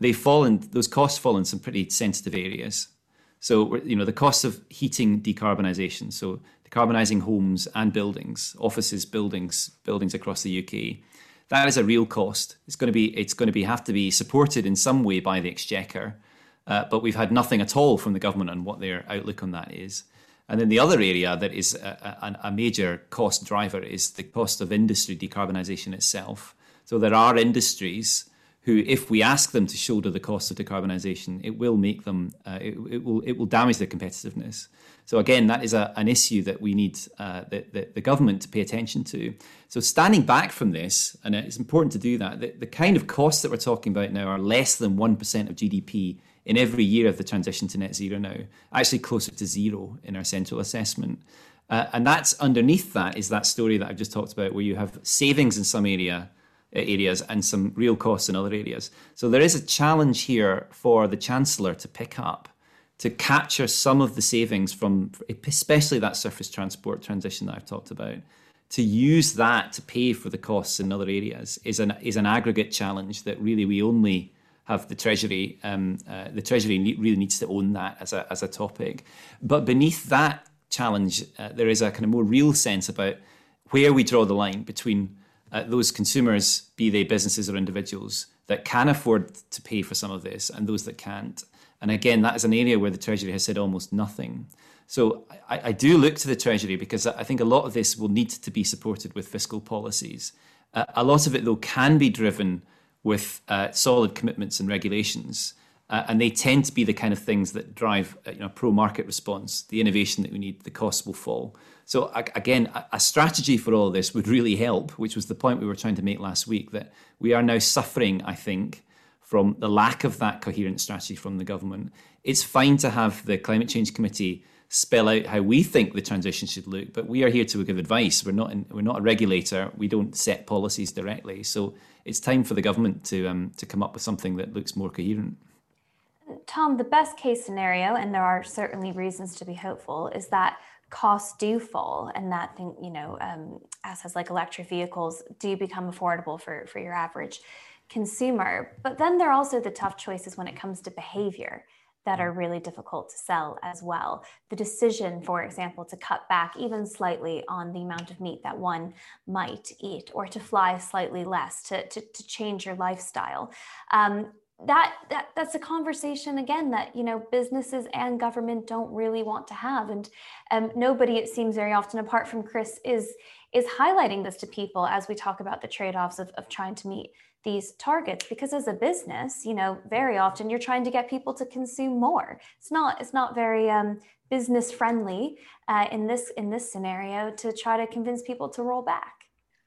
[SPEAKER 4] those costs fall in some pretty sensitive areas. So, the cost of heating decarbonisation, so decarbonising homes and buildings, offices, buildings across the UK, that is a real cost. It's going to have to be supported in some way by the Exchequer. But we've had nothing at all from the government on what their outlook on that is. And then the other area that is a major cost driver is the cost of industry decarbonisation itself. So there are industries who, if we ask them to shoulder the cost of decarbonisation, it will make them, it will damage their competitiveness. So again, that is an issue that we need the government to pay attention to. So standing back from this, and it's important to do that, the kind of costs that we're talking about now are less than 1% of GDP in every year of the transition to net zero now, actually closer to zero in our central assessment. And that's underneath that is that story that I've just talked about, where you have savings in some areas and some real costs in other areas. So there is a challenge here for the Chancellor to pick up, to capture some of the savings from especially that surface transport transition that I've talked about, to use that to pay for the costs in other areas is an aggregate challenge that really we only have the Treasury. The Treasury really needs to own that as a topic. But beneath that challenge, there is a kind of more real sense about where we draw the line between those consumers, be they businesses or individuals, that can afford to pay for some of this and those that can't. And again, that is an area where the Treasury has said almost nothing. So I do look to the Treasury because I think a lot of this will need to be supported with fiscal policies. A lot of it, though, can be driven with solid commitments and regulations. And they tend to be the kind of things that drive pro-market response, the innovation that we need, the costs will fall. So again, a strategy for all of this would really help, which was the point we were trying to make last week, that we are now suffering, I think, from the lack of that coherent strategy from the government. It's fine to have the Climate Change Committee spell out how we think the transition should look, but we are here to give advice. We're not a regulator. We don't set policies directly. So it's time for the government to come up with something that looks more coherent.
[SPEAKER 1] Tom, the best case scenario, and there are certainly reasons to be hopeful, is that costs do fall and that assets like electric vehicles do become affordable for your average consumer. But then there are also the tough choices when it comes to behavior that are really difficult to sell as well. The decision, for example, to cut back even slightly on the amount of meat that one might eat, or to fly slightly less, to change your lifestyle. That's a conversation, again, that businesses and government don't really want to have. And nobody, it seems very often, apart from Chris, is highlighting this to people as we talk about the trade-offs of trying to meet these targets, because as a business, very often you're trying to get people to consume more. It's not very business friendly in this scenario to try to convince people to roll back.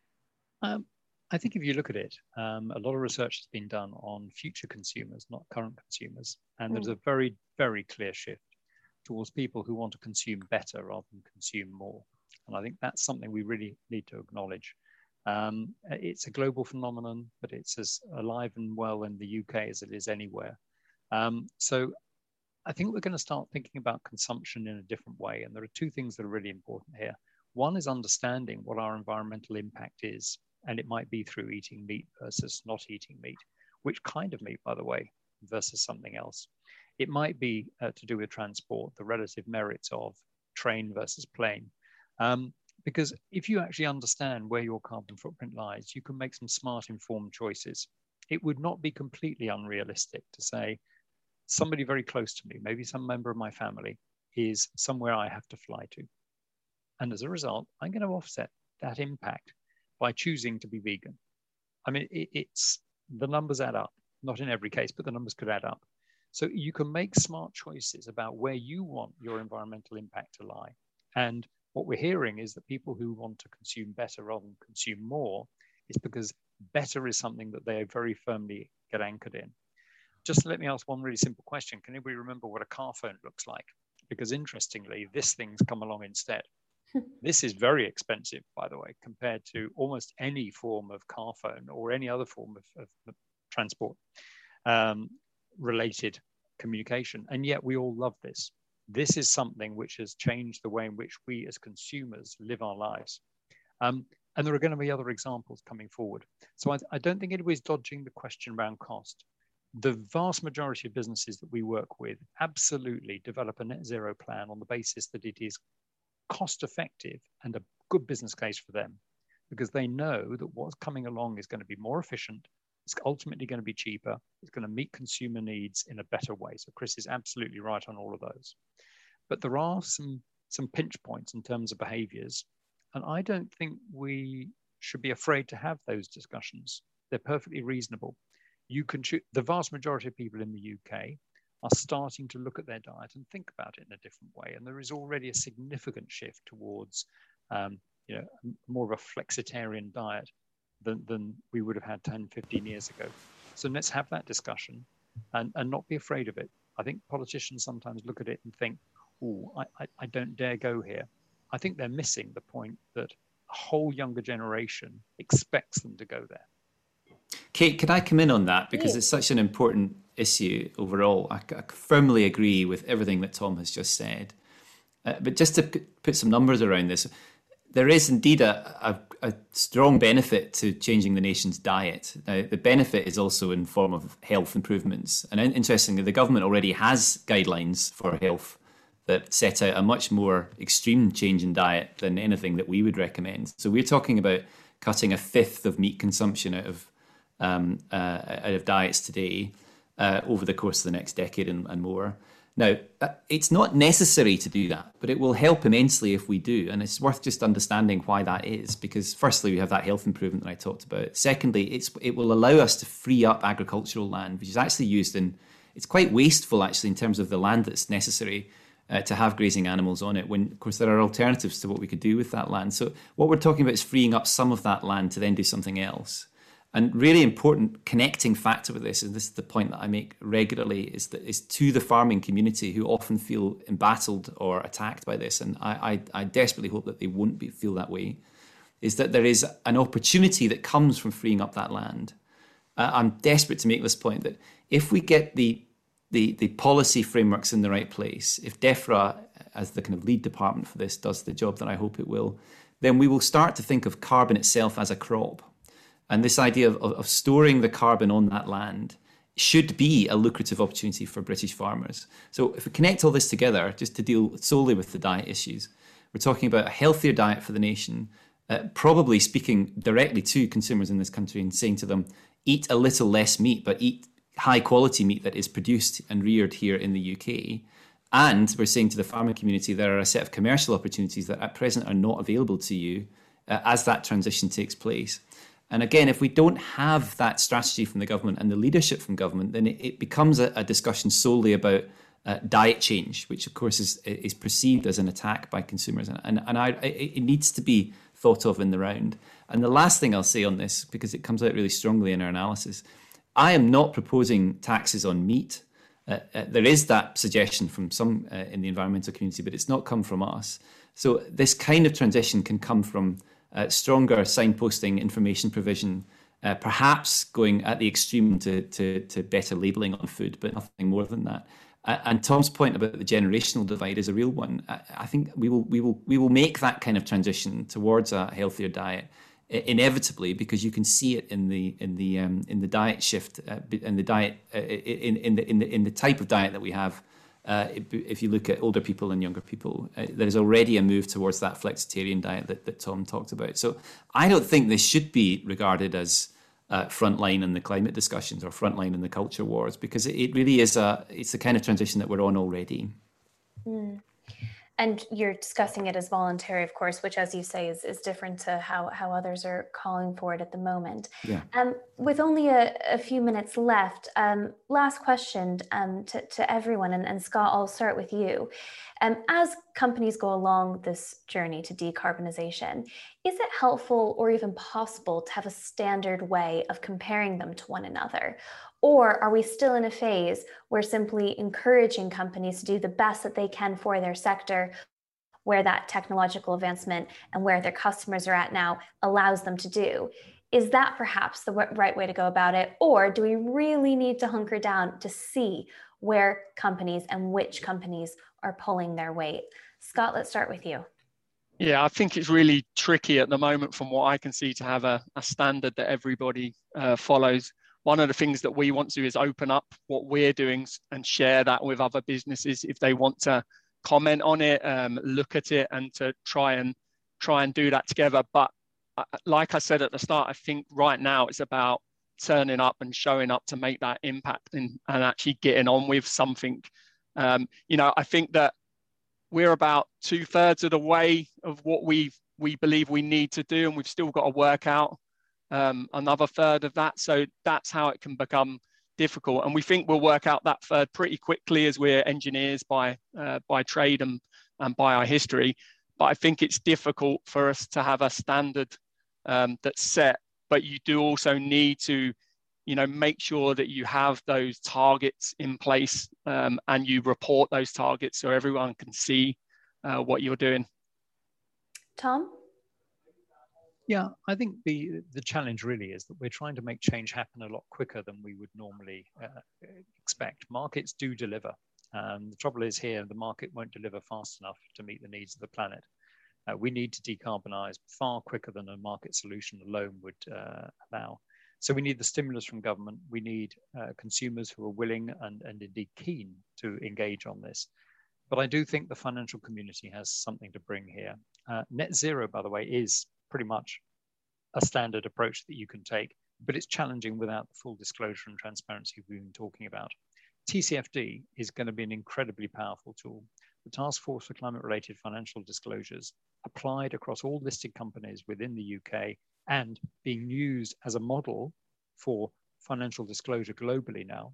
[SPEAKER 2] I think if you look at it, a lot of research has been done on future consumers, not current consumers, and there's a very, very clear shift towards people who want to consume better rather than consume more. And I think that's something we really need to acknowledge. It's a global phenomenon, but it's as alive and well in the UK as it is anywhere. So I think we're going to start thinking about consumption in a different way. And there are two things that are really important here. One is understanding what our environmental impact is. And it might be through eating meat versus not eating meat. Which kind of meat, by the way, versus something else. It might be to do with transport, the relative merits of train versus plane. Because if you actually understand where your carbon footprint lies, you can make some smart, informed choices. It would not be completely unrealistic to say, somebody very close to me, maybe some member of my family, is somewhere I have to fly to. And as a result, I'm going to offset that impact by choosing to be vegan. I mean, it's the numbers add up, not in every case, but the numbers could add up. So you can make smart choices about where you want your environmental impact to lie. And what we're hearing is that people who want to consume better rather than consume more is because better is something that they very firmly get anchored in. Just let me ask one really simple question. Can anybody remember what a car phone looks like? Because interestingly, this thing's come along instead. This is very expensive, by the way, compared to almost any form of car phone or any other form of transport related communication. And yet we all love this. This is something which has changed the way in which we as consumers live our lives. And there are going to be other examples coming forward. So I don't think anybody's dodging the question around cost. The vast majority of businesses that we work with absolutely develop a net zero plan on the basis that it is cost effective and a good business case for them, because they know that what's coming along is going to be more efficient, it's ultimately going to be cheaper, it's going to meet consumer needs in a better way. So Chris is absolutely right on all of those. But there are some pinch points in terms of behaviors, and I don't think we should be afraid to have those discussions. They're perfectly reasonable. You can choose. The vast majority of people in the UK are starting to look at their diet and think about it in a different way. And there is already a significant shift towards more of a flexitarian diet than we would have had 10, 15 years ago. So let's have that discussion and not be afraid of it. I think politicians sometimes look at it and think, oh, I don't dare go here. I think they're missing the point that a whole younger generation expects them to go there.
[SPEAKER 4] Kate, can I come in on that? Because it's such an important issue overall. I firmly agree with everything that Tom has just said. But just to put some numbers around this, there is indeed a strong benefit to changing the nation's diet. Now, the benefit is also in form of health improvements. And interestingly, the government already has guidelines for health that set out a much more extreme change in diet than anything that we would recommend. So we're talking about cutting a fifth of meat consumption out of diets today over the course of the next decade and more. Now, it's not necessary to do that, but it will help immensely if we do. And it's worth just understanding why that is, because firstly, we have that health improvement that I talked about. Secondly, it will allow us to free up agricultural land, which is actually used it's quite wasteful actually in terms of the land that's necessary to have grazing animals on it, when of course there are alternatives to what we could do with that land. So what we're talking about is freeing up some of that land to then do something else. And really important connecting factor with this, and this is the point that I make regularly, is to the farming community who often feel embattled or attacked by this, and I desperately hope that they won't feel that way, is that there is an opportunity that comes from freeing up that land. I'm desperate to make this point, that if we get the policy frameworks in the right place, if DEFRA, as the kind of lead department for this, does the job that I hope it will, then we will start to think of carbon itself as a crop. And this idea of storing the carbon on that land should be a lucrative opportunity for British farmers. So if we connect all this together, just to deal solely with the diet issues, we're talking about a healthier diet for the nation, probably speaking directly to consumers in this country and saying to them, eat a little less meat, but eat high quality meat that is produced and reared here in the UK. And we're saying to the farming community, there are a set of commercial opportunities that at present are not available to you as that transition takes place. And again, if we don't have that strategy from the government and the leadership from government, then it becomes a discussion solely about diet change, which of course is perceived as an attack by consumers. And it needs to be thought of in the round. And the last thing I'll say on this, because it comes out really strongly in our analysis, I am not proposing taxes on meat. There is that suggestion from some in the environmental community, but it's not come from us. So this kind of transition can come from stronger signposting, information provision, perhaps going at the extreme to better labelling on food, but nothing more than that. And Tom's point about the generational divide is a real one. I think we will make that kind of transition towards a healthier diet inevitably, because you can see it in the diet shift and the diet in the type of diet that we have. If you look at older people and younger people, there's already a move towards that flexitarian diet that Tom talked about. So I don't think this should be regarded as frontline in the climate discussions or frontline in the culture wars, because it really is it's the kind of transition that we're on already.
[SPEAKER 1] Mm. And you're discussing it as voluntary, of course, which, as you say, is different to how others are calling for it at the moment.
[SPEAKER 4] Yeah.
[SPEAKER 1] With only a few minutes left, last question to everyone, and Scott, I'll start with you. As companies go along this journey to decarbonization, is it helpful or even possible to have a standard way of comparing them to one another? Or are we still in a phase where simply encouraging companies to do the best that they can for their sector, where that technological advancement and where their customers are at now allows them to do? Is that perhaps the right way to go about it? Or do we really need to hunker down to see where companies and which companies are pulling their weight? Scott, let's start with you.
[SPEAKER 3] Yeah, I think it's really tricky at the moment from what I can see to have a standard that everybody follows. One of the things that we want to do is open up what we're doing and share that with other businesses if they want to comment on it, look at it, and to try and do that together. But like I said at the start, I think right now it's about turning up and showing up to make that impact and actually getting on with something. I think that we're about 2/3 of the way of what we believe we need to do, and we've still got to work out another third of that. So that's how it can become difficult. And we think we'll work out that third pretty quickly, as we're engineers by trade and by our history. But I think it's difficult for us to have a standard that's set. But you do also need to, make sure that you have those targets in place and you report those targets so everyone can see what you're doing.
[SPEAKER 1] Tom?
[SPEAKER 2] Yeah, I think the challenge really is that we're trying to make change happen a lot quicker than we would normally expect. Markets do deliver. The trouble is here, the market won't deliver fast enough to meet the needs of the planet. We need to decarbonize far quicker than a market solution alone would allow. So we need the stimulus from government. We need consumers who are willing and indeed keen to engage on this. But I do think the financial community has something to bring here. Net zero, by the way, is pretty much a standard approach that you can take, but it's challenging without the full disclosure and transparency we've been talking about. TCFD is going to be an incredibly powerful tool. The Task Force for Climate-Related Financial Disclosures applied across all listed companies within the UK and being used as a model for financial disclosure globally now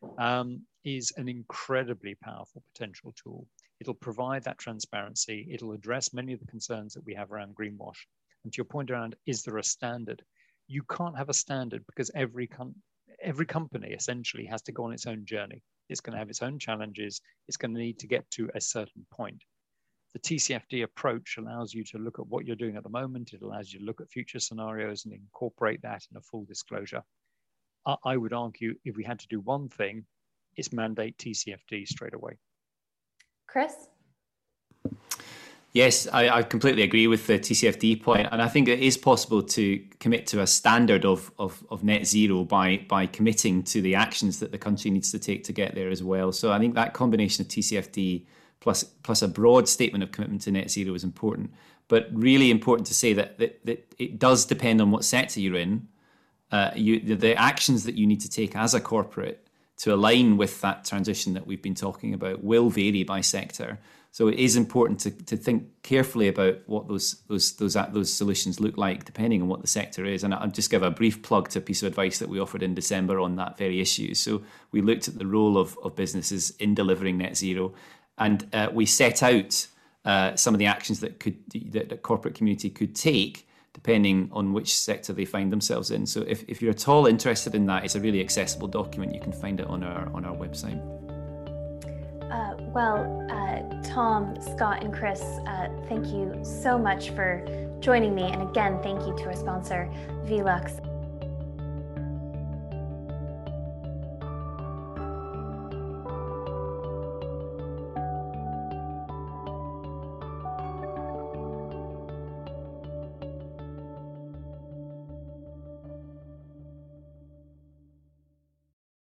[SPEAKER 2] is an incredibly powerful potential tool. It'll provide that transparency. It'll address many of the concerns that we have around greenwash. And to your point around, is there a standard? You can't have a standard because every company essentially has to go on its own journey. It's going to have its own challenges. It's going to need to get to a certain point. The TCFD approach allows you to look at what you're doing at the moment. It allows you to look at future scenarios and incorporate that in a full disclosure. I would argue if we had to do one thing, it's mandate TCFD straight away.
[SPEAKER 1] Chris?
[SPEAKER 4] Yes, I completely agree with the TCFD point, and I think it is possible to commit to a standard of net zero by committing to the actions that the country needs to take to get there as well. So I think that combination of TCFD plus a broad statement of commitment to net zero is important, but really important to say that it does depend on what sector you're in. The actions that you need to take as a corporate to align with that transition that we've been talking about will vary by sector. So it is important to think carefully about what those solutions look like, depending on what the sector is. And I'll just give a brief plug to a piece of advice that we offered in December on that very issue. So we looked at the role of businesses in delivering net zero, and we set out some of the actions that the corporate community could take, depending on which sector they find themselves in. So if you're at all interested in that, it's a really accessible document. You can find it on our website.
[SPEAKER 1] Tom, Scott, and Chris, thank you so much for joining me. And again, thank you to our sponsor, Velux.